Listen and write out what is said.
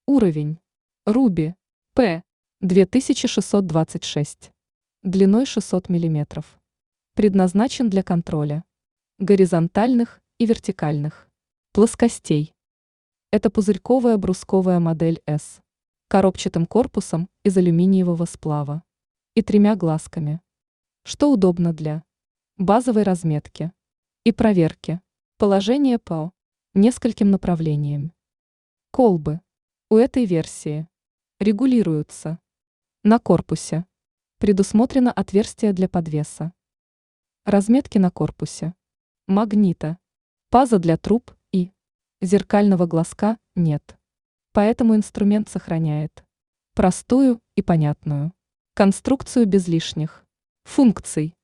Уровень. Руби. П. 2626. Длиной 600 мм. Предназначен для контроля горизонтальных и вертикальных плоскостей. Это пузырьковая брусковая модель S. Коробчатым корпусом из алюминиевого сплава и 3 глазками, что удобно для базовой разметки и проверки положения по нескольким направлениям. Колбы у этой версии регулируются. На корпусе предусмотрено отверстие для подвеса. Разметки на корпусе. Магнита. Паза для труб и зеркального глазка нет. Поэтому инструмент сохраняет простую и понятную конструкцию без лишних функций.